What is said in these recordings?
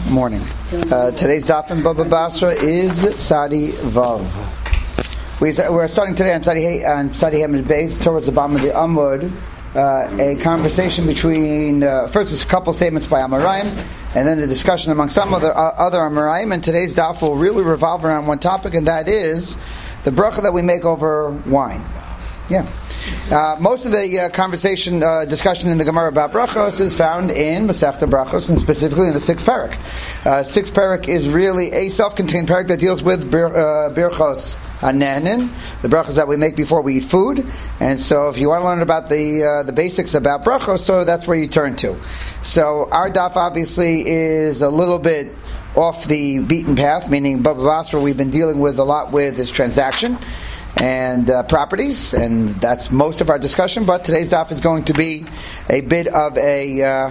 Morning. Today's daf in Baba Basra is Sadi Vav. We're starting today on Sadi Hamid Beis towards the bottom of the Amud. A conversation between first a couple statements by Amoraim, and then a discussion among some other Amoraim. And today's daf will really revolve around one topic, and that is the bracha that we make over wine. Yeah. Most of the discussion in the Gemara about brachos is found in Masechta Brachos, and specifically in the sixth parak. Sixth parak is really a self-contained parak that deals with birchos hanenin, the brachos that we make before we eat food. And so, if you want to learn about the basics about brachos, so that's where you turn to. So, our daf obviously is a little bit off the beaten path, meaning Baba Basra we've been dealing with a lot with this transaction and properties, and that's most of our discussion. But today's daf is going to be a bit of a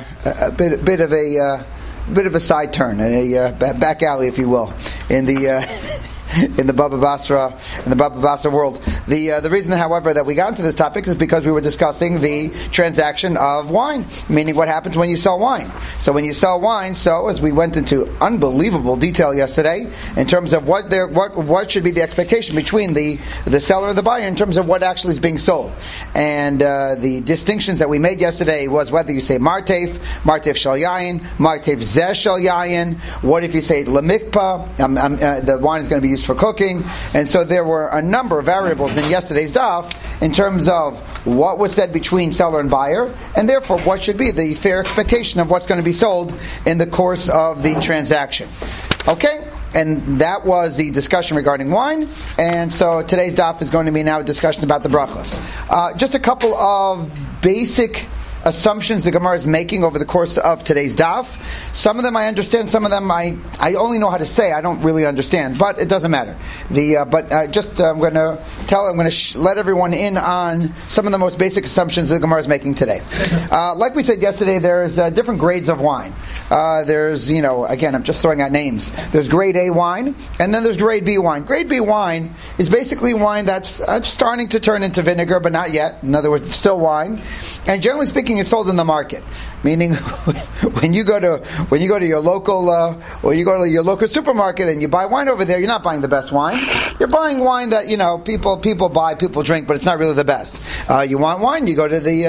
side turn, a back alley, if you will, in the Baba Basra world. The reason, however, that we got into this topic is because we were discussing the transaction of wine, meaning what happens when you sell wine. So when you sell wine, as we went into unbelievable detail yesterday in terms of what should be the expectation between the seller and the buyer in terms of what actually is being sold. And the distinctions that we made yesterday was whether you say martef shel yayin, martef zeh shel yayin. What if you say lemikpa? The wine is going to be used for cooking. And so there were a number of variables in yesterday's daf in terms of what was said between seller and buyer, and therefore what should be the fair expectation of what's going to be sold in the course of the transaction. Okay? And that was the discussion regarding wine. And so today's daf is going to be now a discussion about the brachos. Just a couple of basic assumptions the Gemara is making over the course of today's daf. Some of them I understand, some of them I only know how to say. I don't really understand, but it doesn't matter. I'm going to let everyone in on some of the most basic assumptions the Gemara is making today. Like we said yesterday, there's different grades of wine. There's, again, I'm just throwing out names. There's grade A wine, and then there's grade B wine. Grade B wine is basically wine that's starting to turn into vinegar, but not yet. In other words, it's still wine. And generally speaking, it's sold in the market. Meaning, when you go to your local supermarket and you buy wine over there, you're not buying the best wine. You're buying wine that people buy, people drink, but it's not really the best. You want wine? You go to the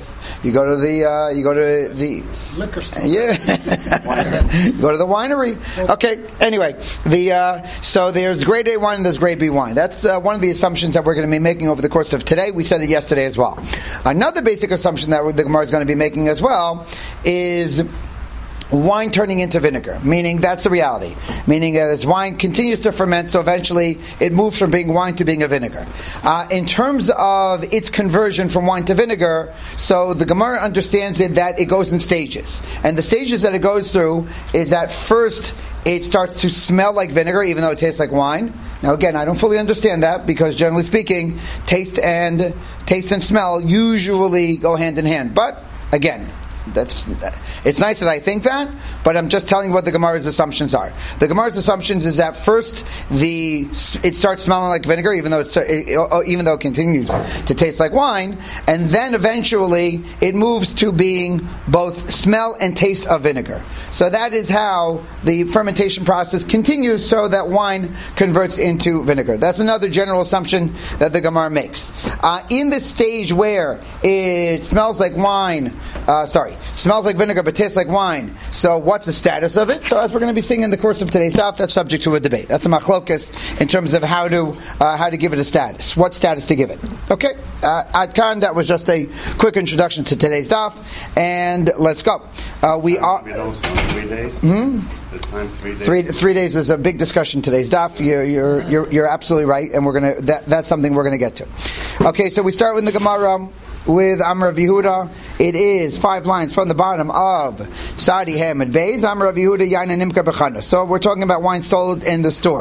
liquor store. Yeah, you go to the winery. Okay. Anyway, so there's grade A wine and there's grade B wine. That's one of the assumptions that we're going to be making over the course of today. We said it yesterday as well. Another basic assumption that the Gemara is going to be making as well is wine turning into vinegar, meaning that's the reality. Meaning as wine continues to ferment, so eventually it moves from being wine to being a vinegar. In terms of its conversion from wine to vinegar, so the Gemara understands it that it goes in stages. And the stages that it goes through is that first it starts to smell like vinegar, even though it tastes like wine. Now again, I don't fully understand that, because generally speaking, taste and smell usually go hand in hand. But again, it's nice that I think that, but I'm just telling you what the Gemara's assumptions are. The Gemara's assumptions is that first it starts smelling like vinegar, even though it continues to taste like wine, and then eventually it moves to being both smell and taste of vinegar. So that is how the fermentation process continues, so that wine converts into vinegar. That's another general assumption that the Gemara makes. In the stage where it smells like smells like vinegar but tastes like wine, so what's the status of it? So as we're going to be seeing in the course of today's daf, that's subject to a debate. That's a machlokas in terms of how to give it a status. What status to give it? Okay, Adkan, that was just a quick introduction to today's daf, and let's go. We are 3 days. Mm-hmm. 3 days is a big discussion today's daf. You're absolutely right, and that's something we're going to get to. Okay, so we start with the Gemara with Amar Rav Yehuda. It is 5 lines from the bottom of Sadi Hamid Beis. Amar Rav Yehuda Yaina Nimka Bechana. So we're talking about wine sold in the store.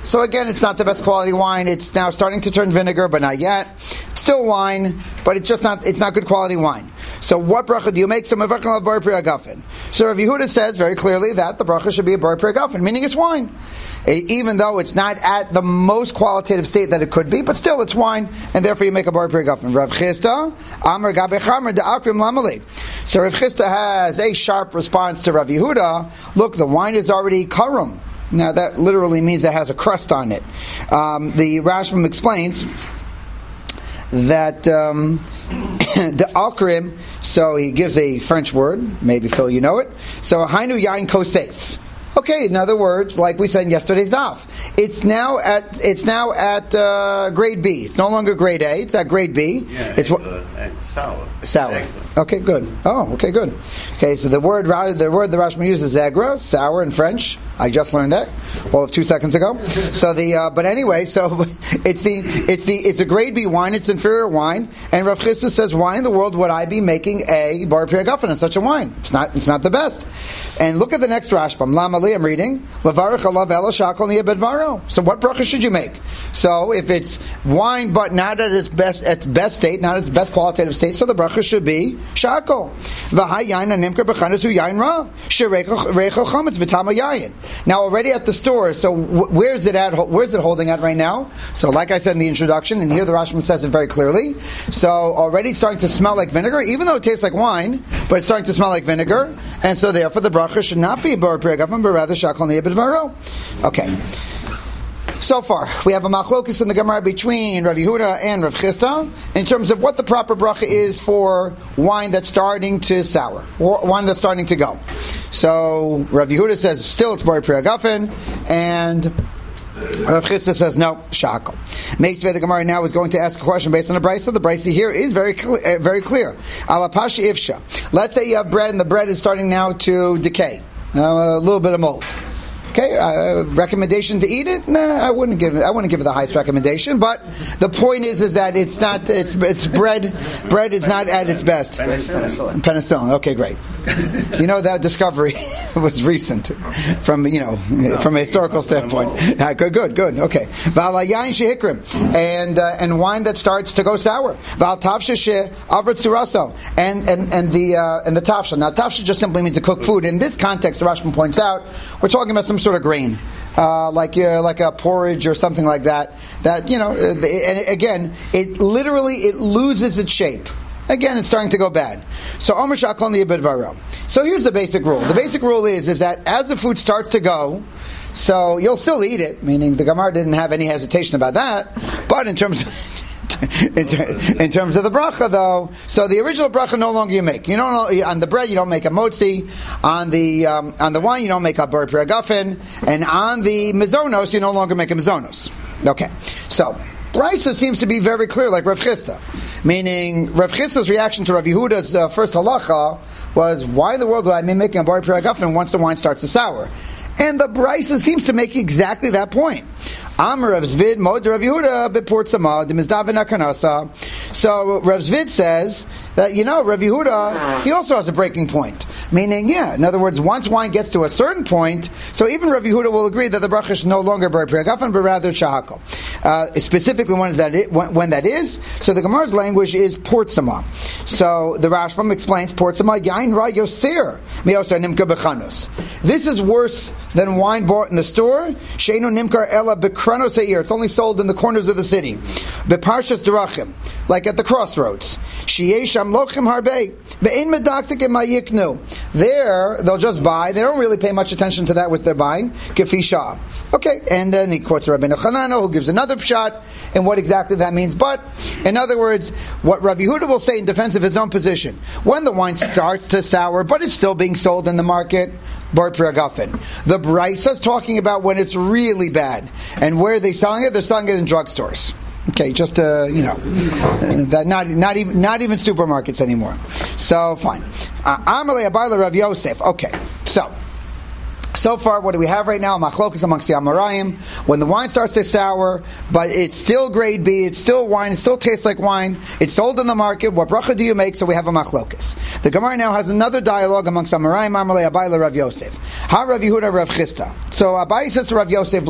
So again, it's not the best quality wine. It's now starting to turn vinegar, but not yet. It's still wine, but it's not good quality wine. So what bracha do you make? So Rav Yehuda says very clearly that the bracha should be a bar pri hagafen, meaning it's wine. Even though it's not at the most qualitative state that it could be, but still it's wine, and therefore you make a bar pri hagafen. Rav Chisda, Amar Gabe Chamer De'akrim Lamali. So Rav Chisda has a sharp response to Rav Yehuda. Look, the wine is already karum. Now that literally means it has a crust on it. The Rashbam explains that the akrim, so he gives a French word, maybe Phil you know it. So hainu yain koses. Okay, in other words, like we said in yesterday's daf, it's now at grade B. It's no longer grade A. It's at grade B. Yeah, it's sour. Sour. Excellent. Okay, good. Oh, okay, good. Okay, so the word the Rashbam uses is agra, sour in French. I just learned that all of 2 seconds ago. So but anyway, so it's a grade B wine. It's inferior wine, and Rav Chisda says, why in the world would I be making a bar pri hagafen in such a wine? It's not the best. And look at the next Rashbam. Lamali, I'm reading. Levarich alav ela shakol niya bedvaro. So what bracha should you make? So if it's wine, but not at its best state, not its best qualitative state, so the bracha should be shakol. V'hay yain animker b'chanas hu yain ra. Shereichel chametz v'tama yain. Now already at the store, so where's it at? Where's it holding at right now? So like I said in the introduction, and here the Rashbam says it very clearly. So already it's starting to smell like vinegar, even though it tastes like wine, but it's starting to smell like vinegar, and so therefore the bracha should not be bar pri hagafen, but rather shakol niya bedvaro. Okay. So far, we have a machlokus in the Gemara between Rav Yehuda and Rav Chisda in terms of what the proper bracha is for wine that's starting to sour, or wine that's starting to go. So Rav Yehuda says still it's bar pri hagafen, and Rav Chisda says no, shakol. Meitzvei, the Gemara now is going to ask a question based on the brisa. The brisa here is very clear. Alapashi ifsha. Let's say you have bread and the bread is starting now to decay, a little bit of mold. Okay, recommendation to eat it? Nah, I wouldn't give it the highest recommendation. But the point is that it's not. It's bread. Bread is not at its best. Penicillin. Okay, great. You know that discovery was recent, from a historical standpoint. Good. Okay. V'alayayin shehikrim, and wine that starts to go sour. V'al tavsha she'avrat suraso, and the tavsha. Now tavsha just simply means to cook food. In this context, the Rashbam points out, we're talking about some sort of grain, like a porridge or something like that. And again, it loses its shape. Again, it's starting to go bad. So Omer shakol niya bedvaro. So here's the basic rule. The basic rule is that as the food starts to go, so you'll still eat it. Meaning the Gemara didn't have any hesitation about that. But in terms of in terms of the bracha, though, so the original bracha no longer you make. On the bread you don't make a motzi, on the wine you don't make a bar pri hagafen, and on the mizonos you no longer make a mizonos. Okay, so brisa seems to be very clear, like Rav Chisda. Meaning, Rav Chisda's reaction to Rav Yehuda's first halacha was, why in the world would I be making a bar pri hagafen once the wine starts to sour? And the brisa seems to make exactly that point. Amar Rav Zvid Mod Rav Yehuda beport samad mizdavin hakanasa. So Rav Zvid says that Rav Yehuda, he also has a breaking point. Meaning, in other words, once wine gets to a certain point, so even Rav Yehuda will agree that the bracha is no longer bar pri hagafen, but rather shahakol. Specifically, when that is. So the Gemara's language is port sama. So the Rashbam explains port sama yain ra yoser meyoser nimka bechanus. This is worse than wine bought in the store. Sheinu nimkar ela bekranos ha'ir. It's only sold in the corners of the city. Beparshas derachim, like at the crossroads. Sheyesh amlochim harbe ve'in medaktik emayiknu. There, they'll just buy. They don't really pay much attention to that what they're buying. Kefi shah. Okay, and then he quotes Rabbeinu Chananel, who gives another pshat and what exactly that means. But in other words, what Rav Yehuda will say in defense of his own position, when the wine starts to sour, but it's still being sold in the market, bar pri hagafen. The brisa is talking about when it's really bad, and where are they selling it? They're selling it in drugstores. Okay, just that not even supermarkets anymore. So fine. Amalei Abayla Rav Yosef. Okay, so far, what do we have right now? Machlokas amongst the Amoraim. When the wine starts to sour, but it's still grade B, it's still wine, it still tastes like wine, it's sold in the market, what bracha do you make? So we have a machlokas. The Gemara now has another dialogue amongst Amoraim, Amalei Abayla Rav Yosef. Ha Rav Yehuda Rav Chisda. So Abai says to Rav Yosef, look,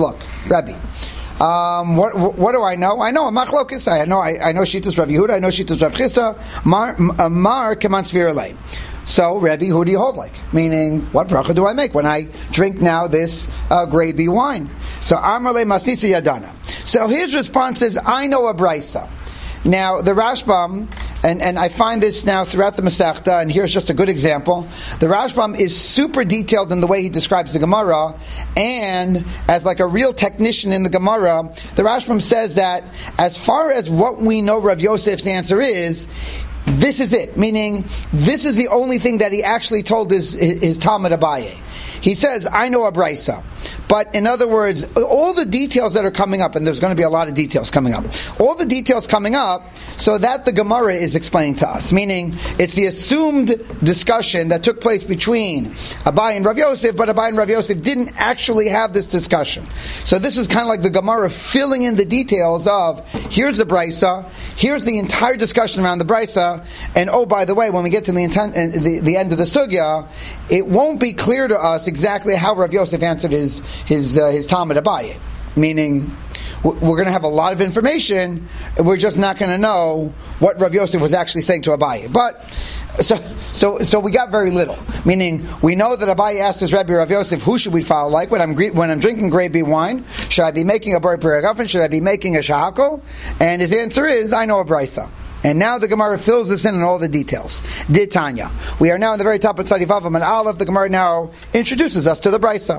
Rabbi. What do I know? I know a machlokus. I know Shitas Rav Yehuda. I know Shitas Rav Chisda. Mar keman svir lei. So, Rebbe, who do you hold like? Meaning, what bracha do I make when I drink now this grade B wine? So, Amarle Masnitza Yadana. So, his response is, I know a brisa. Now, the Rashbam, and I find this now throughout the Masechta, and here's just a good example. The Rashbam is super detailed in the way he describes the Gemara, and as like a real technician in the Gemara, the Rashbam says that as far as what we know Rav Yosef's answer is, this is it, meaning this is the only thing that he actually told his Talmud Abaye. He says, I know a brisa. But in other words, all the details that are coming up, and there's going to be a lot of details coming up, all the details coming up, so that the Gemara is explaining to us, meaning it's the assumed discussion that took place between Abaye and Rav Yosef, but Abaye and Rav Yosef didn't actually have this discussion. So this is kind of like the Gemara filling in the details of, here's the brisa, here's the entire discussion around the brisa, and oh, by the way, when we get to the end of the sugya, it won't be clear to us exactly how Rav Yosef answered his Talmud Abaye. Meaning, we're going to have a lot of information, we're just not going to know what Rav Yosef was actually saying to Abaye. But, so we got very little. Meaning, we know that Abaye asked his Rebbe Rav Yosef, who should we follow like? When I'm drinking grade B wine, should I be making a bori piragafen? Should I be making a shahakol? And his answer is, I know a brisa. And now the Gemara fills this in all the details. Did Tanya. We are now in the very top of Tzadi Vavam and Aleph. The Gemara now introduces us to the Brisa.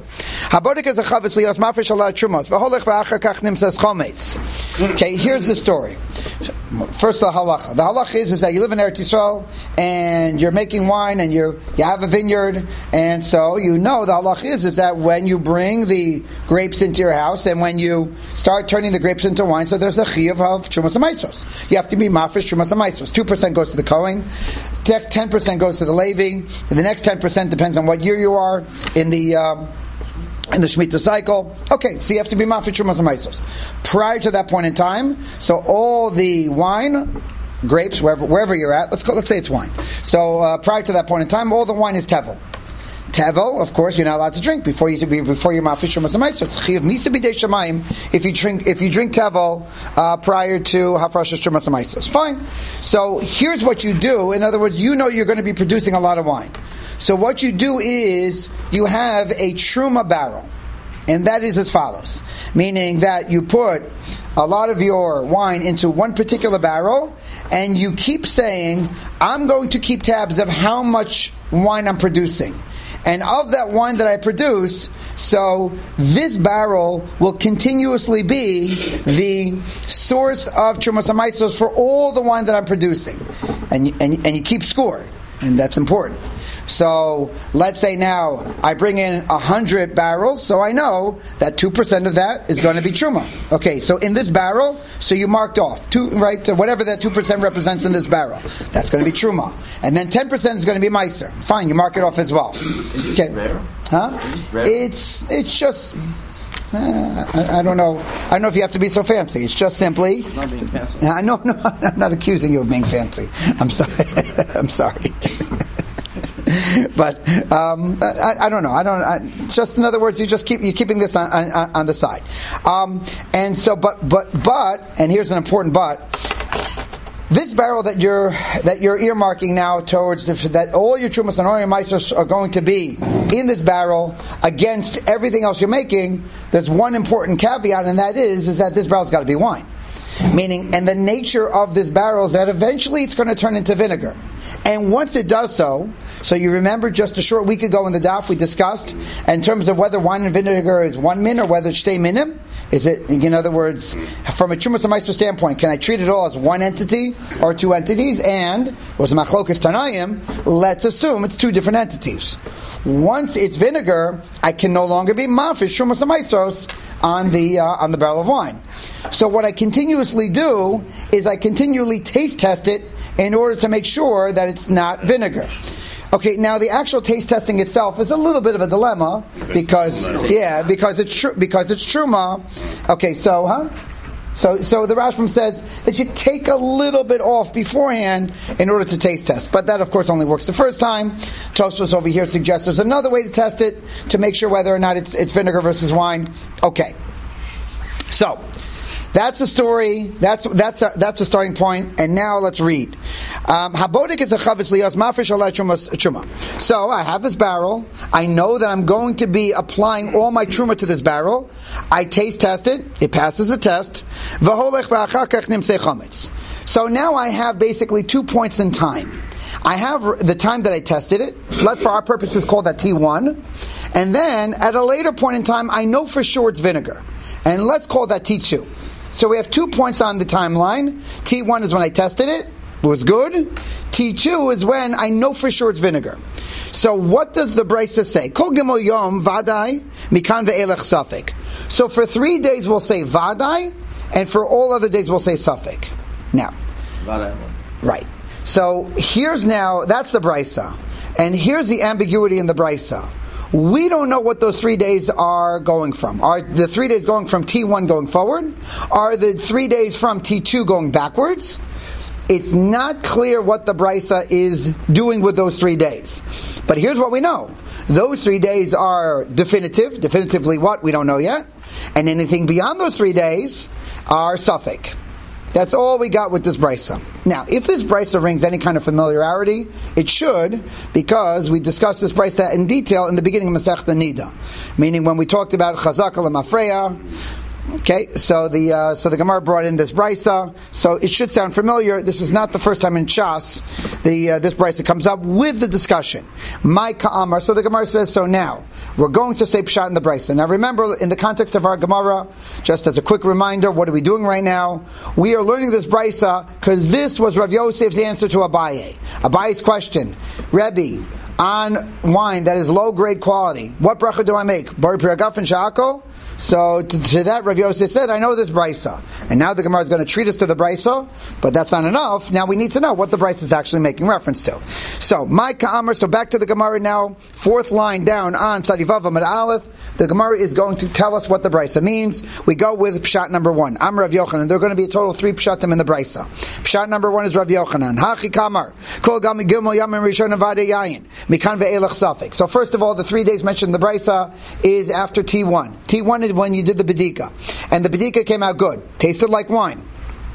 Okay, here's the story. First, the halacha. The halacha is that you live in Eretz Yisrael and you're making wine and you have a vineyard, and so you know the halacha is that when you bring the grapes into your house and when you start turning the grapes into wine, so there's a chiyuv of Trumas HaMaisos. You have to be mafresh Trumas HaMaisos. 2% goes to the Kohen, 10% goes to the Levi, and the next 10% depends on what year you are in the Shemitah cycle. Okay, so you have to be mafresh Trumas HaMaisos. Prior to that point in time, so all the wine, grapes, wherever you're at, let's say it's wine. So prior to that point in time, all the wine is tevel. Tevel, of course, you're not allowed to drink before you're mafresh Trumas HaMaisos. It's chiyav misa b'dei shamayim if you drink tevel prior to hafrashas Trumas HaMaisos. Fine. So here's what you do. In other words, you know you're going to be producing a lot of wine. So what you do is you have a truma barrel, and that is as follows, meaning that you put a lot of your wine into one particular barrel, and you keep saying, I'm going to keep tabs of how much wine I'm producing. And of that wine that I produce, so this barrel will continuously be the source of Trumas HaMaisos for all the wine that I'm producing. And you keep score, and that's important. So let's say now I bring in 100 barrels, so I know that 2% of that is going to be truma. Okay, so in this barrel, so you marked off whatever that 2% represents in this barrel. That's going to be truma, and then 10% is going to be meiser. Fine, you mark it off as well. Okay, huh? It's just. I don't know. I don't know if you have to be so fancy. It's just simply. It's not being fancy. No, I'm not accusing you of being fancy. I'm sorry. I'm sorry. But I don't know. Just in other words, you're keeping this on the side. And so, but, and here's an important but. This barrel that you're earmarking now towards that all your trumas and all your meisos are going to be in this barrel against everything else you're making. There's one important caveat, and that is that this barrel's got to be wine. Meaning, and the nature of this barrel is that eventually it's going to turn into vinegar. And once it does so you remember just a short week ago in the daf we discussed in terms of whether wine and vinegar is one min or whether it's shtei minim. Is it, in other words, from a Trumas HaMaisos standpoint, can I treat it all as one entity or two entities? And was machlokas tanayim, let's assume it's two different entities. Once it's vinegar, I can no longer be mafresh Trumas HaMaisos on the barrel of wine. So what I continuously do is I continually taste test it in order to make sure that it's not vinegar. Okay, now the actual taste testing itself is a little bit of a dilemma because it's truma. Okay, so So the Rashbam says that you take a little bit off beforehand in order to taste test. But that, of course, only works the first time. Tosfos over here suggests there's another way to test it to make sure whether or not it's vinegar versus wine. Okay. So, that's the story. That's a starting point. And now let's read. Habodik is a chavis liyos mafresh alei truma. So I have this barrel. I know that I'm going to be applying all my truma to this barrel. I taste test it. It passes the test. V'holech v'achar kach nimtzei chametz. So now I have basically 2 points in time. I have the time that I tested it. Let's, for our purposes, call that T1. And then at a later point in time, I know for sure it's vinegar. And let's call that T2. So we have 2 points on the timeline. T1 is when I tested it. It was good. T2 is when I know for sure it's vinegar. So what does the Brisa say? Kol gimel yom vadai mikan ve'elech safek. So for 3 days we'll say vadai, and for all other days we'll say safek. Now, vadai. Right. So here's now, that's the Brisa. And here's the ambiguity in the Brisa. We don't know what those 3 days are going from. Are the 3 days going from T1 going forward? Are the 3 days from T2 going backwards? It's not clear what the Brisa is doing with those 3 days. But here's what we know. Those 3 days are definitive. Definitively what? We don't know yet. And anything beyond those 3 days are suffix. That's all we got with this Brisa. Now, if this Brisa rings any kind of familiarity, it should, because we discussed this Brisa in detail in the beginning of Masechta Nida. Meaning when we talked about Chazaka L'Mafreya. Okay, so the Gemara brought in this Brisa, so it should sound familiar. This is not the first time in Shas this Brisa comes up with the discussion. My Ka'amar, so the Gemara says, so now, we're going to say Pshat in the Brisa. Now remember, in the context of our Gemara, just as a quick reminder, what are we doing right now? We are learning this Brisa, because this was Rav Yosef's answer to Abaye. Abaye's question, Rebbe, on wine that is low grade quality, what bracha do I make? Bari Piragaf and Sha'ako? So to that, Rav Yosef said, I know this Brisa. And now the Gemara is going to treat us to the Brisa, but that's not enough. Now we need to know what the Brisa is actually making reference to. So, my Ka'amar, so back to the Gemara now, 4th line down on Tzadivav Amud Aleph, the Gemara is going to tell us what the Brisa means. We go with Pshat number 1. Am Rav Yochanan. There are going to be a total of 3 Pshatim in the Brisa. Pshat number 1 is Rav Yochanan. Hachi Kamar. Kol Gami Gimel Yamin Rishon Avade Yayin. Mikan Ve'elach Safek. So first of all, the 3 days mentioned in the Brisa is after T1. T1 is when you did the Bedika. And the Bedika came out good. Tasted like wine.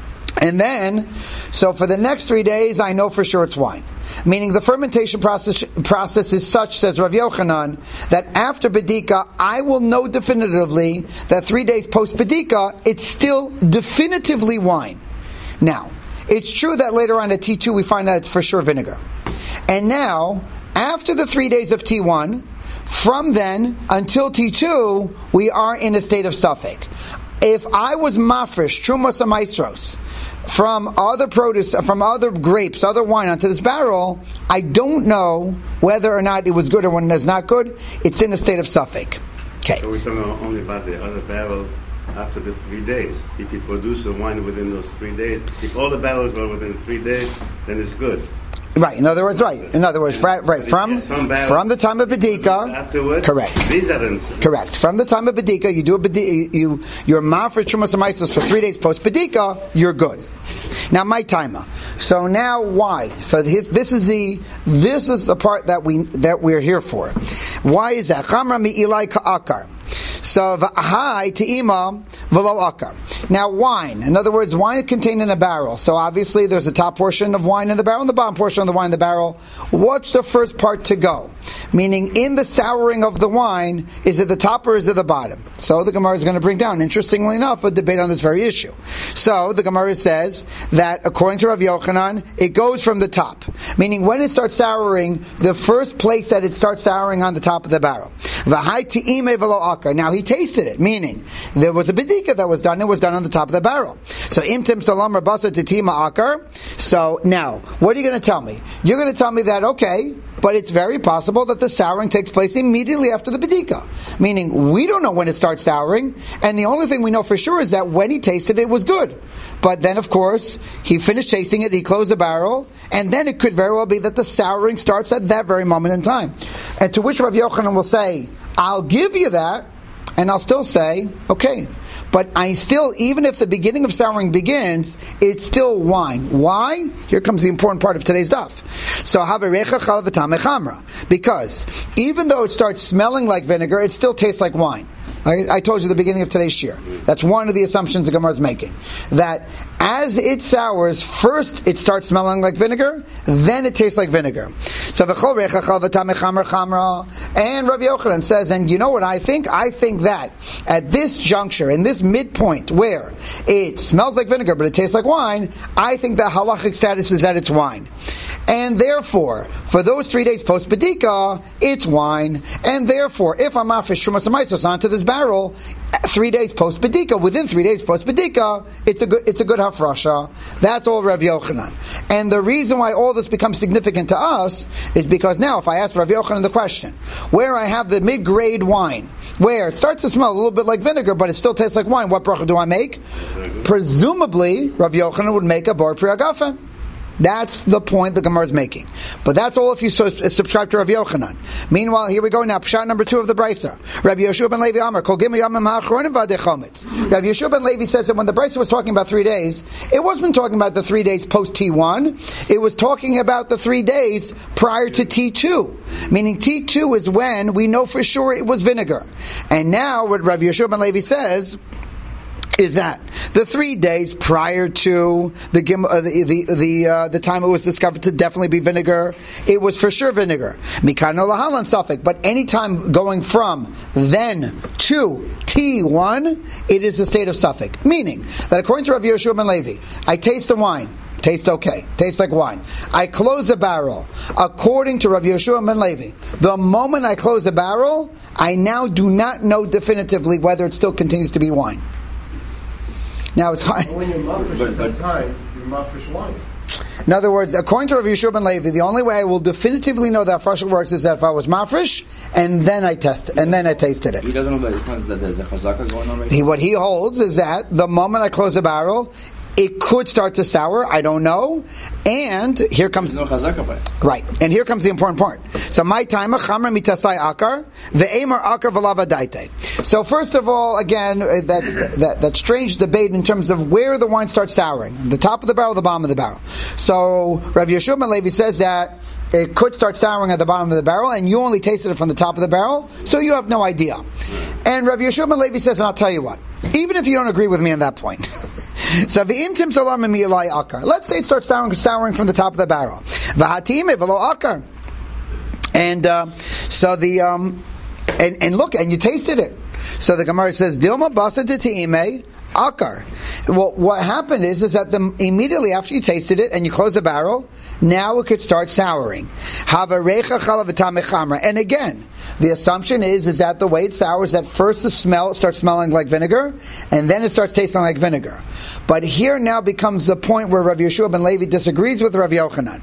And then, so for the next 3 days, I know for sure it's wine. Meaning the fermentation process is such, says Rav Yochanan, that after Bedika, I will know definitively that 3 days post Bedika, it's still definitively wine. Now, it's true that later on at T2 we find that it's for sure vinegar. And now, after the 3 days of T1, from then until T2, we are in a state of suffix. If I was mafresh, trumos amaisros, from other produce, from other grapes, other wine onto this barrel, I don't know whether or not it was good or when it's not good. It's in a state of suffix. Okay. So we're talking only about the other barrel after the 3 days. If you produce the wine within those 3 days, if all the barrels were within 3 days, then it's good. Right. In other words, from the time of Bedika. Afterwards, correct. These are correct. From the time of Bedika, you do a Bedika, you're ma for Trumas Amaisos for 3 days post Bedika, you're good. Now my timer. So now why? So this is the part that we're here for. Why is that? Chamra mi ilai ka'akar. So v'ahai te'ima v'lo akar. Now wine. In other words, wine is contained in a barrel. So obviously there's the top portion of wine in the barrel and the bottom portion of the wine in the barrel. What's the first part to go? Meaning in the souring of the wine, is it the top or is it the bottom? So the Gemara is going to bring down, interestingly enough, a debate on this very issue. So the Gemara says that according to Rav Yochanan, it goes from the top. Meaning when it starts souring, the first place that it starts souring on the top of the barrel. V'hai te'ime v'lo akar. Now he tasted it, meaning there was a bedika that was done, it was done on the top of the barrel. So imtim salam rabasa tetima akar. So now, what are you going to tell me? You're going to tell me that, okay, but it's very possible that the souring takes place immediately after the bedika. Meaning, we don't know when it starts souring, and the only thing we know for sure is that when he tasted it, it was good. But then, of course, he finished tasting it, he closed the barrel, and then it could very well be that the souring starts at that very moment in time. And to which Rav Yochanan will say, I'll give you that, and I'll still say, okay, but I still, even if the beginning of souring begins, it's still wine. Why? Here comes the important part of today's daf. So, because even though it starts smelling like vinegar, it still tastes like wine. I told you at the beginning of today's shir. That's one of the assumptions the Gemara is making. That as it sours, first it starts smelling like vinegar, then it tastes like vinegar. So and Rav Yochanan says, and you know what I think? I think that at this juncture, in this midpoint where it smells like vinegar but it tastes like wine, I think the halachic status is that it's wine. And therefore, for those 3 days post Bedika, it's wine. And therefore, if I'm mafish Trumas Hamaisos onto this barrel, 3 days post Bedika, within 3 days post Bedika, it's a good hafrasha. That's all Rav Yochanan. And the reason why all this becomes significant to us is because now, if I ask Rav Yochanan the question, where I have the mid-grade wine, where it starts to smell a little bit like vinegar, but it still tastes like wine, what bracha do I make? Presumably, Rav Yochanan would make a bar priagafen. That's the point the Gemara is making. But that's all if you subscribe to Rav Yochanan. Meanwhile, here we go now. Pshat number 2 of the Brisa. Rabbi Yeshua ben Levi Amar, Kol Gimel Yamim Ha'achronim V'Adei Chometz. Rabbi Yeshua ben Levi says that when the Brisa was talking about 3 days, it wasn't talking about the 3 days post T1. It was talking about the 3 days prior to T2. Meaning T2 is when we know for sure it was vinegar. And now what Rabbi Yeshua ben Levi says is that the 3 days prior to the time it was discovered to definitely be vinegar, it was for sure vinegar. Mikano lahalam safek. But any time going from then to T1, it is a state of safek. Meaning that according to Rav Yeshua ben Levi, I taste the wine. Tastes okay. Tastes like wine. I close the barrel. According to Rav Yeshua ben Levi, the moment I close the barrel, I now do not know definitively whether it still continues to be wine. Now it's high. When you're mafresh at that time, you're mafresh wine. In other words, according to Rav Yeshua ben Levi, the only way I will definitively know that hafrasha works is that if I was mafresh and then I tasted it. He doesn't know that there's a chazaka going on right now. What he holds is that the moment I close the barrel, it could start to sour. I don't know. And here comes no chazaka by it. Right. And here comes the important part. So my time chamra mitasai akar ve'emar akar v'lava daite. So first of all, again, that strange debate in terms of where the wine starts souring, the top of the barrel, the bottom of the barrel. So Rav Yeshua ben Levi says that it could start souring at the bottom of the barrel, and you only tasted it from the top of the barrel, so you have no idea. And Rav Yeshua ben Levi says, and I'll tell you what, even if you don't agree with me on that point. So let's say it starts souring from the top of the barrel. And so the and look, and you tasted it. So the Gemara says, Dilma basa t'ime akar. Well, what happened is that immediately after you tasted it and you close the barrel, now it could start souring. And again, the assumption is that the way it sours, that first the smell starts smelling like vinegar, and then it starts tasting like vinegar. But here now becomes the point where Rav Yeshua ben Levi disagrees with Rav Yochanan.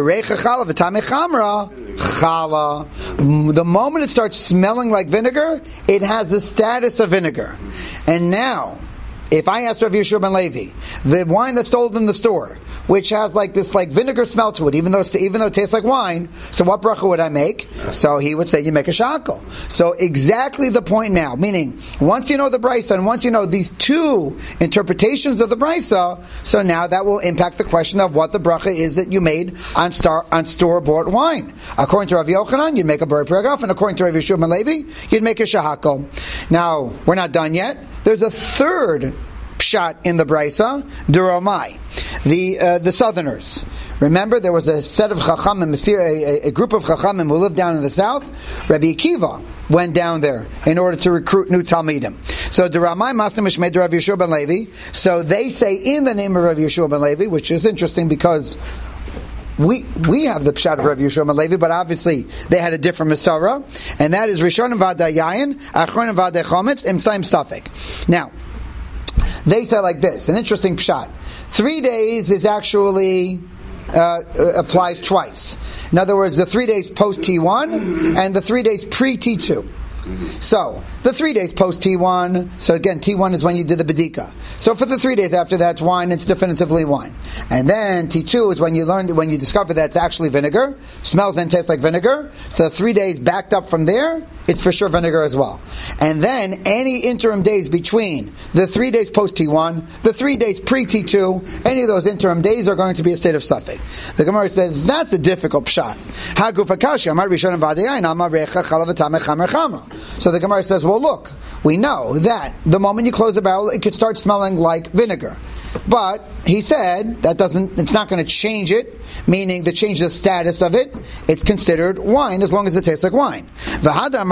The moment it starts smelling like vinegar, it has the status of vinegar. And now, if I ask Rav Yeshua ben Levi, the wine that's sold in the store, which has this vinegar smell to it, even though it tastes like wine, so what bracha would I make? So he would say you make a shakel. So exactly the point now, meaning once you know the brisa and once you know these two interpretations of the brisa, so now that will impact the question of what the bracha is that you made on store-bought wine. According to Rav Yochanan, you'd make a bar priagafen, and according to Rav Yeshua ben Levi, you'd make a shakel. Now we're not done yet. There's a third pshat in the brisa, Duromai, the Southerners. Remember, there was a set of chachamim, a group of chachamim who lived down in the south. Rabbi Akiva went down there in order to recruit new talmidim. So Duromai Masna Mishmei Rav Yeshua ben Levi. So they say in the name of Rav Yeshua ben Levi, which is interesting because we have the pshat of Rav Yeshua ben Levi, but obviously they had a different Masorah, and that is Rishonim V'Adei Yayin, Achronim V'Adei Chometz, Imsaim Safek. Now, they say like this, an interesting pshat. 3 days is actually applies twice. In other words, the 3 days post T1 and the 3 days pre T2. So, the 3 days post T1, so again, T1 is when you did the Bedika. So for the 3 days after that's wine, it's definitively wine. And then T2 is when you discover that it's actually vinegar, smells and tastes like vinegar. So 3 days backed up from there, it's for sure vinegar as well. And then any interim days between the 3 days post T1, the 3 days pre T2, any of those interim days are going to be a state of safek. The Gemara says, that's a difficult pshat. So the Gemara says, well look, we know that the moment you close the barrel, it could start smelling like vinegar. But he said it's not going to change it, meaning to change the status of it. It's considered wine as long as it tastes like wine. But at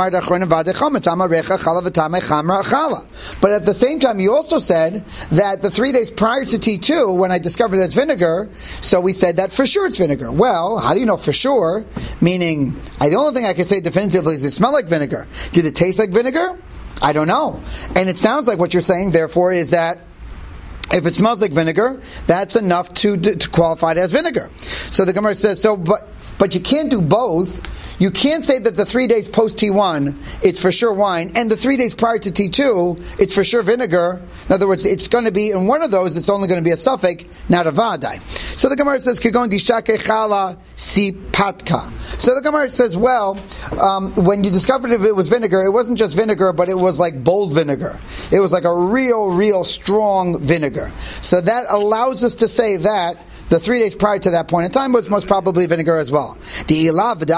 the same time, you also said that the 3 days prior to T2, when I discovered that it's vinegar, so we said that for sure it's vinegar. Well, how do you know for sure? Meaning, the only thing I can say definitively is it smelled like vinegar. Did it taste like vinegar? I don't know. And it sounds like what you're saying, therefore, is that if it smells like vinegar, that's enough to qualify it as vinegar. So the Gemara says, but you can't do both. You can't say that the 3 days post T1, it's for sure wine, and the 3 days prior to T2, it's for sure vinegar. In other words, it's going to be, in one of those, it's only going to be a suffix, not a vadai. So the Gemara says, Kigon dishake chala si patka. So the Gemara says, when you discovered if it was vinegar, it wasn't just vinegar, but it was like bold vinegar. It was like a real strong vinegar. So that allows us to say that the 3 days prior to that point in time was most probably vinegar as well. You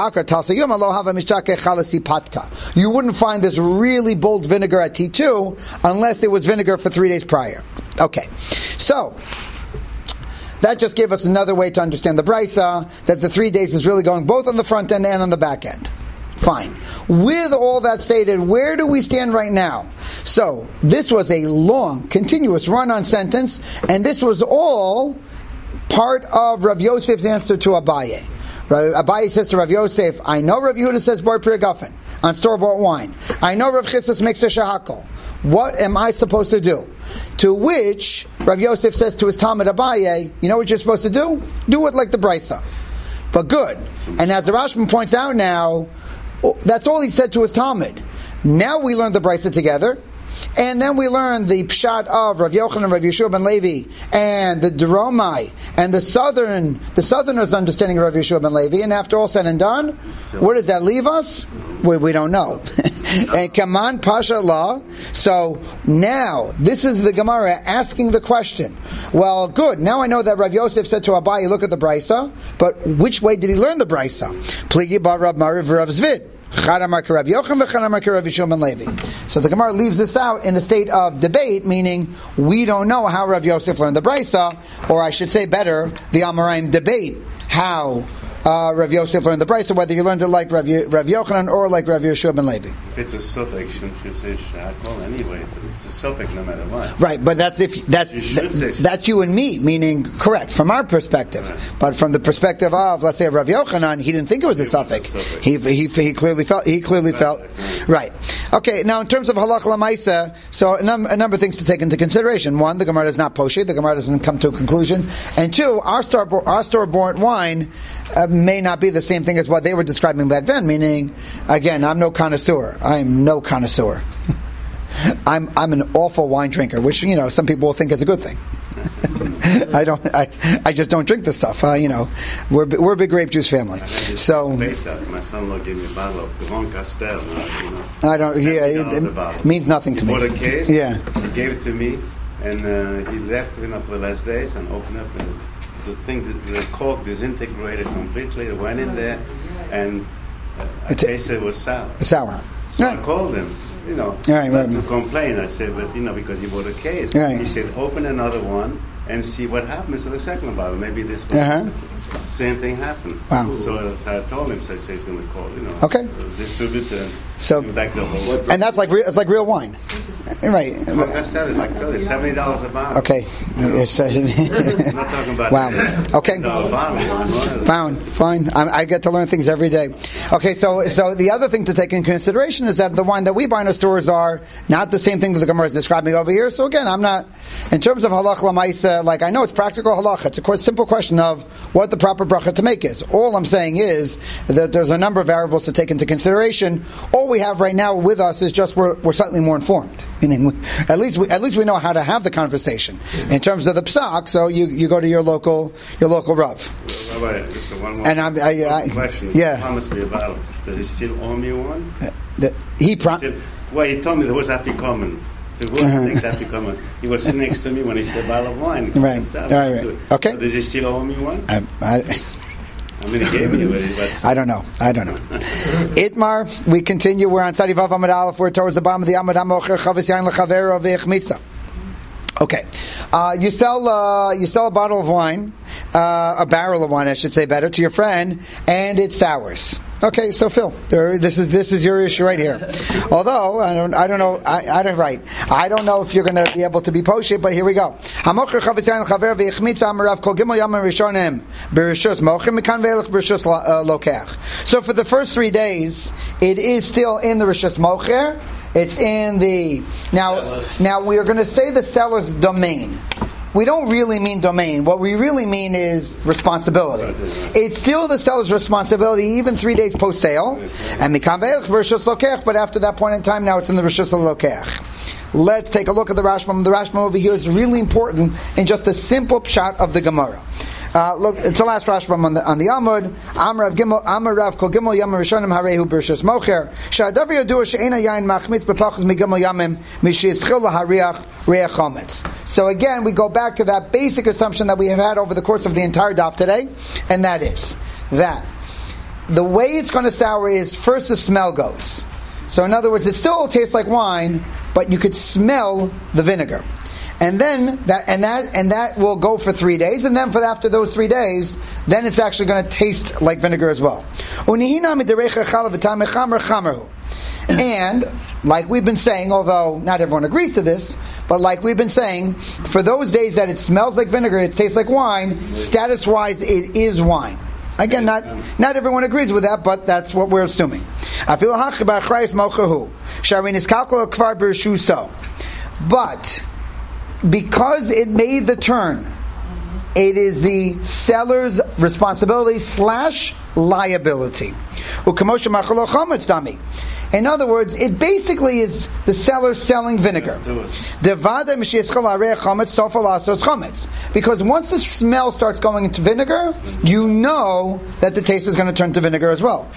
wouldn't find this really bold vinegar at T2 unless it was vinegar for 3 days prior. Okay, so that just gave us another way to understand the Brisa, that the 3 days is really going both on the front end and on the back end. Fine. With all that stated, where do we stand right now? So, this was a long, continuous run-on sentence, and this was all part of Rav Yosef's answer to Abaye. Abaye says to Rav Yosef, I know Rav Yehuda says bar prigafen on store-bought wine. I know Rav Chisda makes a shahakol. What am I supposed to do? To which Rav Yosef says to his Talmud Abaye, you know what you're supposed to do? Do it like the Brisa. But good. And as the Rashbam points out now, that's all he said to his Talmud. Now we learn the Brisa together. And then we learn the pshat of Rav Yochanan and Rav Yeshua ben Levi and the Deromai and the Southerners' understanding of Rav Yeshua ben Levi. And after all said and done, where does that leave us? We don't know. And Kaman Pasha Law. So now this is the Gemara asking the question. Well, good. Now I know that Rav Yosef said to Abaye, look at the Brisa. But which way did he learn the Brisa? Pligi bar Rav Mariv Rav Zvid. So the Gemara leaves this out in a state of debate, meaning we don't know how Rav Yosef learned the Brisa, or I should say better, the Amoraim debate how Rav Yosef learned the Brisa, whether you learned it like Rav Yochanan or like Rav Yeshua ben Levi. If it's a suffix, shouldn't you say shakol anyway? It's a suffix no matter what. Right, but that's that's you and me, meaning correct from our perspective. Right. But from the perspective of, let's say, Rav Yochanan, he didn't think it was a suffix. He clearly felt. Right. Okay. Now, in terms of halach lamaisa, so a number of things to take into consideration. One, the Gemara is not poshet. The Gemara doesn't come to a conclusion. And two, our store-bought wine may not be the same thing as what they were describing back then. Meaning, again, I'm no connoisseur. I'm no connoisseur. I'm an awful wine drinker, which some people will think is a good thing. I just don't drink this stuff. We're a big grape juice family. So my son-in-law gave me a bottle of Grand Castel. I don't. Yeah, it means nothing to me. He bought a case. Yeah, he gave it to me, and he left it for the last days and opened up and the thing, the cork disintegrated completely. It went in there, and I tasted it was sour. Sour. So I called him. Not to complain. I said, but because he bought a case. Right. He said, open another one and see what happens to the second bottle. Maybe this one. Same thing happened. Wow. So I told him, so I said he's going to call, distributor. So, back the whole. And that's it's like real wine. Right. That's like $70 a bottle. Okay. I'm not talking about Okay. Fine. I get to learn things every day. Okay, so the other thing to take in consideration is that the wine that we buy in our stores are not the same thing that the Gemara is describing over here. So again, I'm not, in terms of halach lamaisa, I know it's practical halach. It's a simple question of what the proper bracha to make is. All I'm saying is that there's a number of variables to take into consideration. All we have right now with us is just we're slightly more informed. Meaning, at least we know how to have the conversation. In terms of the psak, so you go to your local Rav. Rabbi, just one more question. Yeah. He promised me about. Does he still owe me one? He told me there was afikomen. There was things afikomen. He was sitting next to me when he said a bottle of wine. Right. All right. Okay. So does he still owe me one? So he still owe me one? I I mean, he gave me already, but I don't know. Itmar, we continue. We're on Tzadi Vav Amud Aleph. We're towards the bottom of the Amud HaMocher Chavis Yain L'Chavero V'Echmitza. Okay, you sell a bottle of wine, a barrel of wine, I should say, better, to your friend, and it sours. Okay, so Phil, this is your issue right here. Although I don't know if you're going to be able to be poshet, but here we go. So for the first 3 days, it is still in the Rishus Mocher. It's in the now we are going to say the seller's domain. We don't really mean domain. What we really mean is responsibility. It's still the seller's responsibility, even 3 days post sale. And but after that point in time, now it's in the Rishus Lokech. Let's take a look at the Rashbam. The Rashbam over here is really important in just a simple pshat of the Gemara. Look, it's the last Rashbam on the Amud. Amar Rav Kol Gimel Yamim Rishonim Harehu B'Rishus Mocher. Sha'adav Yodua She'ena Yain Machmitz B'Pachos Migimel Yamim Mishitzchil LaHariach Reach Chometz. So again, we go back to that basic assumption that we have had over the course of the entire daf today, and that is that the way it's going to sour is first the smell goes. So in other words, it still tastes like wine, but you could smell the vinegar. And then that will go for 3 days, and then after those 3 days, then it's actually going to taste like vinegar as well. And like we've been saying, although not everyone agrees to this, but like we've been saying, for those days that it smells like vinegar, it tastes like wine, status-wise, it is wine. Again, not everyone agrees with that, but that's what we're assuming. But because it made the turn, it is the seller's responsibility / liability. In other words, it basically is the seller selling vinegar. Because once the smell starts going into vinegar, you know that the taste is going to turn to vinegar as well.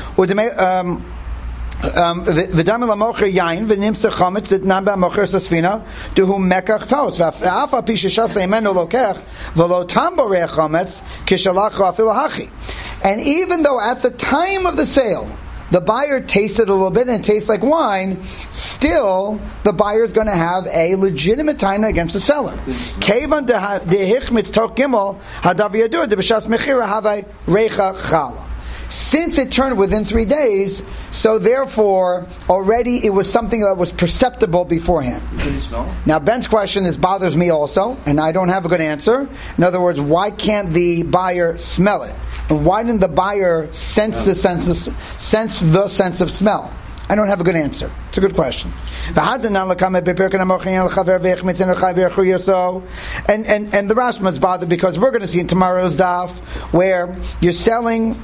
V'dam l'mocher yain v'nimsa chametz d'nam b'mocher sasfina duhu mekach tos v'af api sheshas le'imenu lokech v'lo tam borei chametz kishalachu afilu hachi. And even though at the time of the sale the buyer tasted a little bit and it tastes like wine, still the buyer is going to have a legitimate taina against the seller. Kevan dehichmitz toch gimel hadav yadur deb'shas mechira havai reicha chala. Since it turned within 3 days, so therefore already it was something that was perceptible beforehand. Can you smell? Now Ben's question bothers me also, and I don't have a good answer. In other words, why can't the buyer smell it? And why didn't the buyer sense the sense of smell? I don't have a good answer. It's a good question. And the Rashbam is bothered because we're going to see in tomorrow's daf where you're selling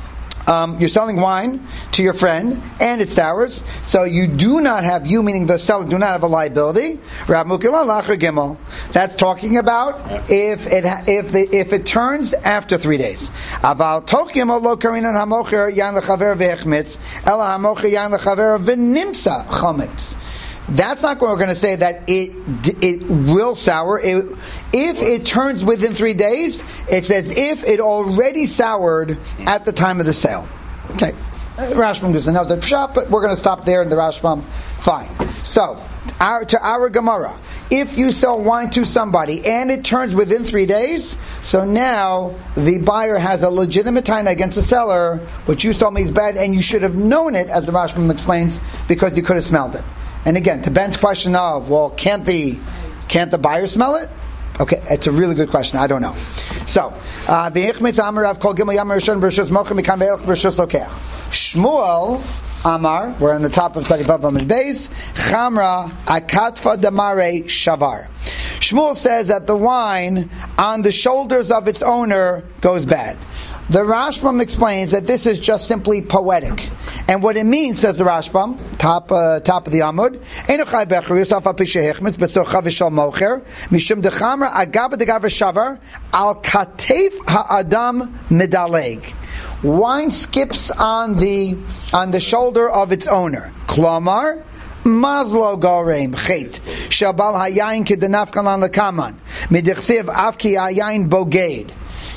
wine to your friend, and it sours. So you meaning the seller, do not have a liability. That's talking about if it turns after 3 days. That's not what we're going to say that it will sour. If it turns within 3 days, it's as if it already soured at the time of the sale. Okay, Rashbam gives another pshat, but we're going to stop there in the Rashbam. Fine. So, to our Gemara, if you sell wine to somebody and it turns within 3 days, so now the buyer has a legitimate taina against the seller, what you sold me is bad, and you should have known it, as the Rashbam explains, because you could have smelled it. And again, to Ben's question of, well, can't the buyer smell it? Okay, it's a really good question. I don't know. So, Shmuel Amar, we're on the top of Tzadi Vav Amud Beis, Chamra Akatfa Damare Shavar. Shmuel says that the wine on the shoulders of its owner goes bad. The Rashbam explains that this is just simply poetic. And what it means, says the Rashbam, top of the Amud, Enuchai Becher Yosaf Apishehechmitz Betzor Chavishal Mocher Mishum Dechamra Agaba Degaver Shavar Al Katef Ha'adam Medaleg. Wine skips on the shoulder of its owner. Klomar Mazlo Goreim Chet Shabal Hayayin Kedenafkalan Lekaman Midichsiv Avki Hayayin Bogade.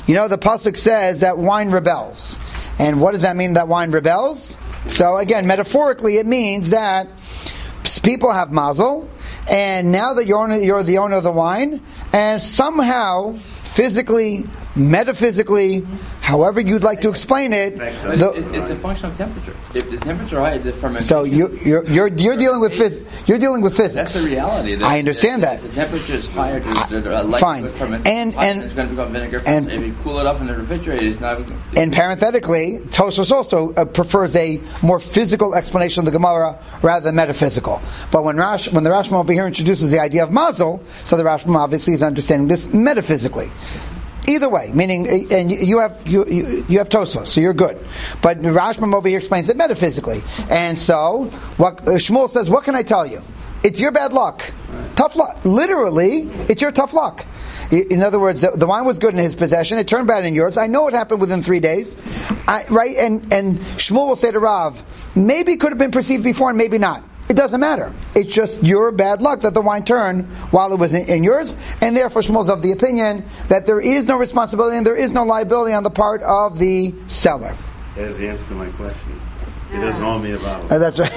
You know, the pasuk says that wine rebels. And what does that mean, that wine rebels? So again, metaphorically, it means that people have mazel, and now that you're the owner of the wine, and somehow, physically, metaphysically, however you'd like to explain it, it's a function of temperature. If the temperature high, the fermentation. So you're dealing with you're dealing with physics. That's the reality. I understand that. The temperature is higher. Fine. And it's going to become vinegar. And if you cool it off in the refrigerator, it's not. And parenthetically, Tosfos also prefers a more physical explanation of the Gemara rather than metaphysical. But when the Rashbam over here introduces the idea of mazel, so the Rashbam obviously is understanding this metaphysically. Either way, meaning, and you have Tosfos, so you're good. But Rashbam over here explains it metaphysically. And so, what Shmuel says, what can I tell you? It's your bad luck. Tough luck. Literally, it's your tough luck. In other words, the wine was good in his possession. It turned bad in yours. I know it happened within 3 days. Right? And Shmuel will say to Rav, maybe it could have been perceived before and maybe not. It doesn't matter. It's just your bad luck that the wine turned while it was in yours, and therefore Shmuel's of the opinion that there is no responsibility and there is no liability on the part of the seller. There's the answer to my question. He doesn't owe me about it. That's right.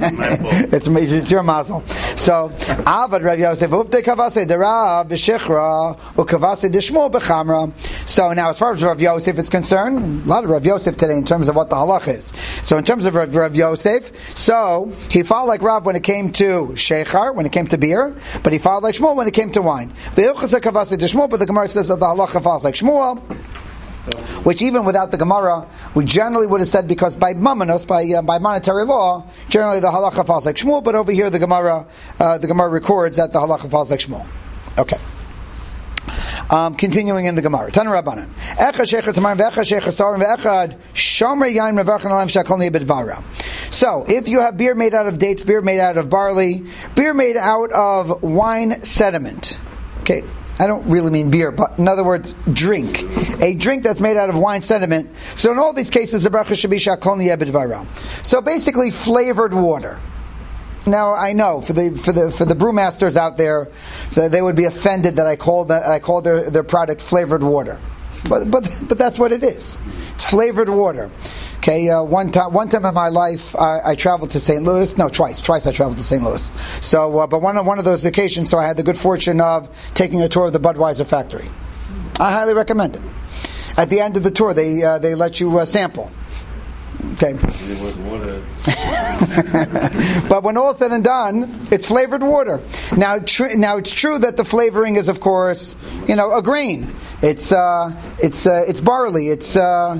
It's your mazel. So, Avad Rav Yosef ufte kavase derav b'shechra ukavase d'shmuel b'chamra. So now, as far as Rav Yosef is concerned, a lot of Rav Yosef today in terms of what the halach is. So, in terms of Rav Yosef, so he followed like Rav when it came to shechar, when it came to beer, but he followed like Shmuel when it came to wine. V'ilchase kavase d'shmuel, but the Gemara says that the halacha follows like Shmuel. Which even without the Gemara, we generally would have said, because by mamanos, by monetary law, generally the halacha falls like Shmuel, but over here the Gemara records that the halacha falls like Shmuel. Okay. Continuing in the Gemara. Tana Rabbanan. Echad shecher tamarim ve'echad shecher sarim ve'echad shomer yain mevarchen alam shakol bidvara. So, if you have beer made out of dates, beer made out of barley, beer made out of wine sediment. Okay. I don't really mean beer, but in other words, drink. A drink that's made out of wine sediment. So in all these cases, the bracha should be shakol niyeh b'dvara. So basically, flavored water. Now I know for the brewmasters out there, so they would be offended that I call their product flavored water. But that's what it is. It's flavored water. Okay, one time in my life, I traveled to St. Louis. No, twice I traveled to St. Louis. So, but one of those occasions, so I had the good fortune of taking a tour of the Budweiser factory. I highly recommend it. At the end of the tour, they let you sample. Okay. It was water. But when all is said and done, it's flavored water. Now it's true that the flavoring is, of course, a grain. It's barley. It's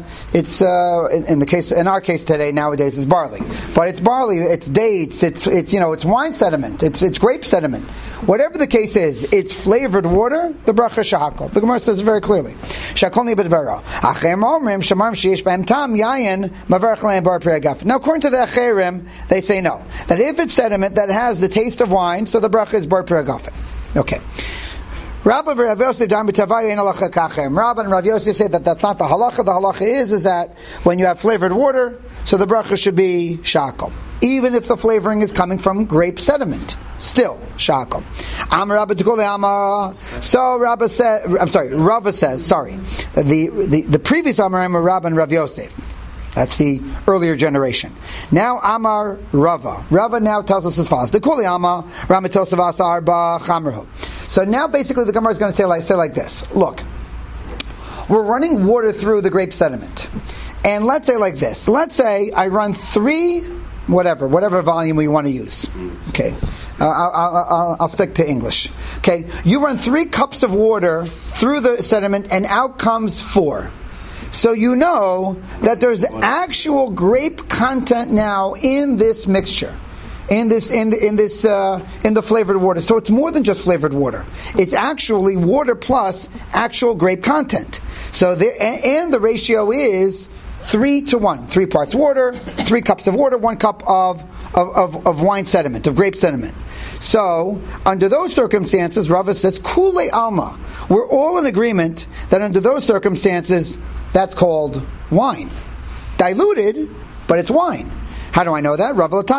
in our case today nowadays it's barley. But it's barley. It's dates. It's wine sediment. It's grape sediment. Whatever the case is, it's flavored water. The bracha shahakol. The Gemara says very clearly. Shakol ni b'dvara. Achem omrim shamarim sheyesh b'hem tam yayin mavarech lehem bar pri agaf. Now, according to the Acherim, they say no. That if it's sediment that has the taste of wine, so the bracha is bar pri agaf. Okay. Rabba and Rav Yosef say that that's not the halacha. The halacha is that when you have flavored water, so the bracha should be shakol, even if the flavoring is coming from grape sediment. Still shakol. So Rava says. Sorry, the previous Amarim were Rabba and Rav Yosef. That's the earlier generation. Now Amar Rava. Rava now tells us as follows: Dekuli Amar Ramitosavas Arba Chamrahu. So now basically the Gemara is going to say like this. Look, we're running water through the grape sediment. And let's say like this. Let's say I run 3, whatever volume we want to use. Okay. I'll stick to English. Okay. You run 3 cups of water through the sediment and out comes 4. So you know that there's actual grape content now in this mixture. In the flavored water. So it's more than just flavored water. It's actually water plus actual grape content. So and the ratio is 3-to-1. 3 parts water, 3 cups of water, 1 cup of wine sediment, of grape sediment. So under those circumstances, Rava says, Kule Alma. We're all in agreement that under those circumstances, that's called wine. Diluted, but it's wine. How do I know that? Rava Latam. Well,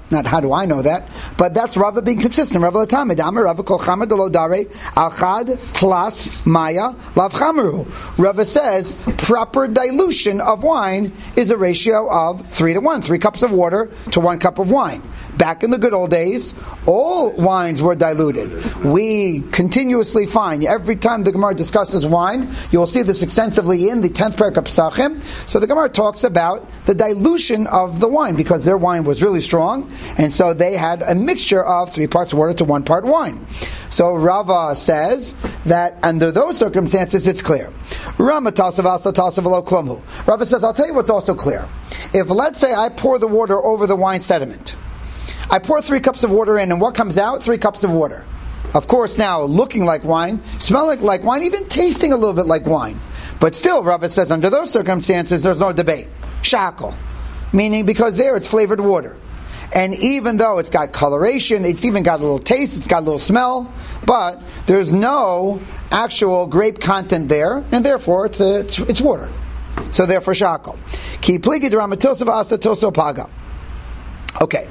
Not how do I know that, but that's Rava being consistent. Rava Latamid, Amar Rava Kol Chamad Lo Dare Al Chad Plus Maya Lav Chamaru. Rava says proper dilution of wine is a ratio of 3-to-1, 3 cups of water to 1 cup of wine. Back in the good old days, all wines were diluted. We continuously find, every time the Gemara discusses wine, you will see this extensively in the 10th parak of Pesachim. So the Gemara talks about the dilution of the wine, because their wine was really strong, and so they had a mixture of 3 parts water to 1 part wine. So Rava says that under those circumstances it's clear. Rava says, I'll tell you what's also clear. If, let's say, I pour the water over the wine sediment, I pour 3 cups of water in, and what comes out? 3 cups of water. Of course, now looking like wine, smelling like wine, even tasting a little bit like wine. But still, Rava says, under those circumstances, there's no debate. Shackle. Meaning, because there it's flavored water. And even though it's got coloration, it's even got a little taste, it's got a little smell, but there's no actual grape content there, and therefore it's water. So therefore, shackle. Ki pligi d'ramatilsa v'asa tilsa paga. Okay,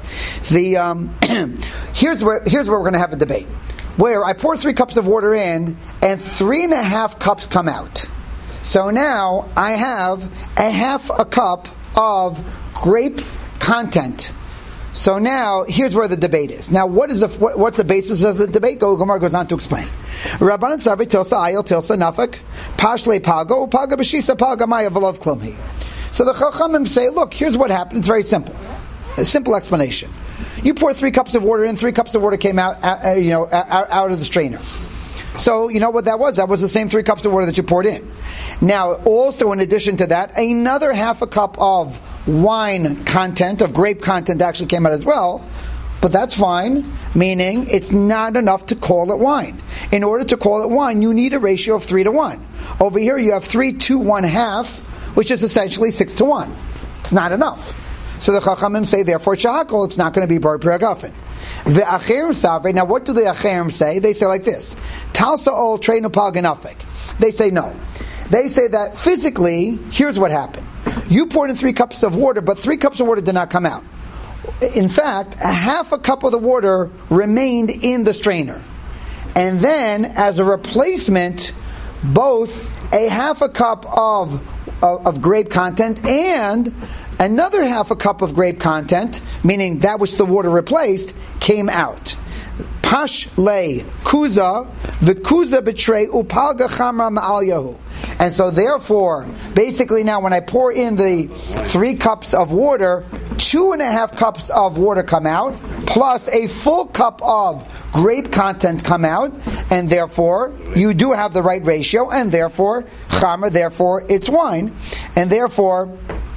here's where we're going to have a debate, where I pour 3 cups of water in, and 3.5 cups come out. So now I have a half a cup of grape content. So now here's where the debate is. Now what's the basis of the debate? Gemara goes on to explain. Rabbanan sarvi tilsa ayil tilsa nafak pashle pago paga b'shisa paga maya v'lov klumhi. So the Chachamim say, look, here's what happened. It's very simple. A simple explanation. You pour 3 cups of water in, 3 cups of water came out of the strainer. So you know what that was? That was the same 3 cups of water that you poured in. Now, also in addition to that, another half a cup of wine content, of grape content, actually came out as well. But that's fine, meaning it's not enough to call it wine. In order to call it wine, you need a ratio of 3-to-1. Over here, you have 3 to 1/2, which is essentially 6-to-1. It's not enough. So the Chachamim say, therefore, shahakol, it's not going to be bar piragafen. The Acherim Savre, now what do the Acherim say? They say like this, Talsa ol treinu palganafik. They say no. They say that physically, here's what happened. You poured in 3 cups of water, but 3 cups of water did not come out. In fact, a half a cup of the water remained in the strainer. And then, as a replacement, both a half a cup of grape content and another half a cup of grape content, meaning that which the water replaced, came out. Pash le kuza, the kuza betray upalga chamra ma'al yahu. And so therefore, basically now when I pour in the 3 cups of water, 2.5 cups of water come out, plus a full cup of grape content come out, and therefore you do have the right ratio, and therefore chamra, therefore it's wine, and therefore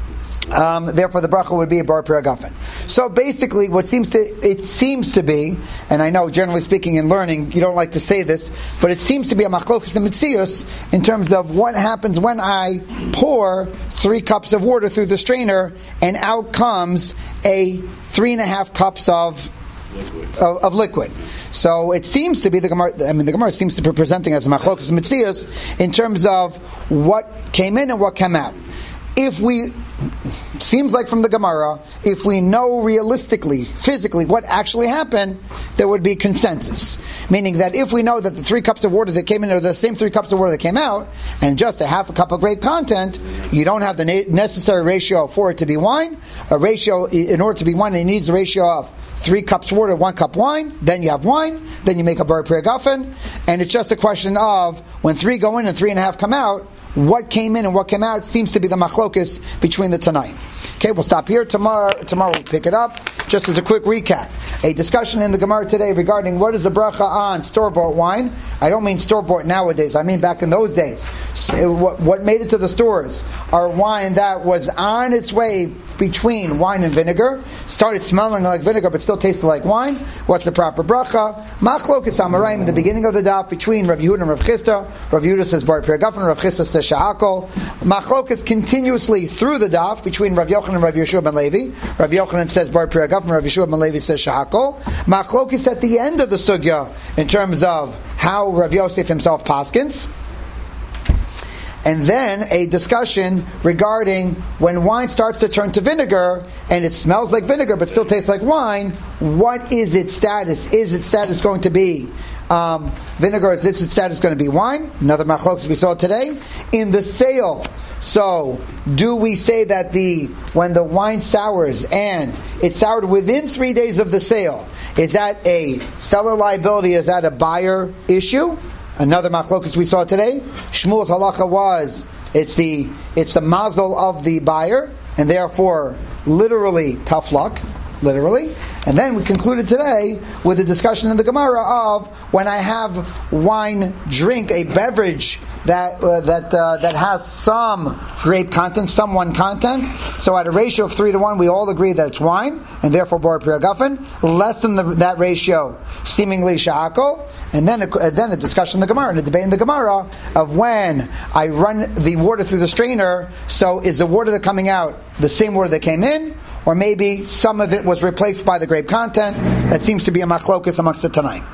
the bracha would be a bar piragafen. So basically, it seems to be, and I know generally speaking in learning you don't like to say this, but it seems to be a machlokas mitzius in terms of what happens when I pour 3 cups of water through the strainer and out comes a 3.5 cups of liquid. So it seems to be the Gemara seems to be presenting as a machlokas mitzius in terms of what came in and what came out. Seems like from the Gemara, if we know realistically, physically, what actually happened, there would be consensus. Meaning that if we know that the 3 cups of water that came in are the same 3 cups of water that came out, and just a half a cup of grape content, you don't have the necessary ratio for it to be wine. A ratio, in order to be wine, it needs a ratio of 3 cups water, 1 cup wine, then you have wine, then you make a bar piragafen, and it's just a question of, when 3 go in and 3.5 come out, what came in and what came out seems to be the machlokus between the Tanaim. Okay, we'll stop here. Tomorrow we'll pick it up. Just as a quick recap, a discussion in the Gemara today regarding what is the bracha on store-bought wine. I don't mean store-bought nowadays. I mean back in those days. What made it to the stores are wine that was on its way between wine and vinegar, started smelling like vinegar but still tasted like wine. What's the proper bracha? Machlokas Amoraim in the beginning of the daf between Rav Yehuda and Rav Chisda. Rav Yehuda says bar piragafen, Rav Chisda says sha'akol. Machlokas continuously through the daf between Rav Yochanan and Rav Yeshua ben Levi. Rav Yochanan says bar piragafen, Rav Yeshua ben Levi says sha'akol. Machlokas at the end of the sugya in terms of how Rav Yosef himself paskins. And then a discussion regarding when wine starts to turn to vinegar and it smells like vinegar but still tastes like wine, what is its status? Is its status going to be vinegar? Is its status going to be wine? Another machlokas we saw today. In the sale, so do we say that when the wine sours and it's soured within 3 days of the sale, is that a seller liability? Is that a buyer issue? Another machlokas we saw today. Shmuel's halacha was it's the mazel of the buyer, and therefore literally tough luck, literally. And then we concluded today with a discussion in the Gemara of when I have wine drink, a beverage that has some grape content, some wine content. So at a ratio of 3-1, we all agree that it's wine, and therefore bor pri hagafen. Less than that ratio, seemingly sha'akol. And then a discussion in the Gemara, and a debate in the Gemara of when I run the water through the strainer. So is the water that's coming out the same water that came in, or maybe some of it was replaced by the grape content? That seems to be a machlokas amongst the Tanaim.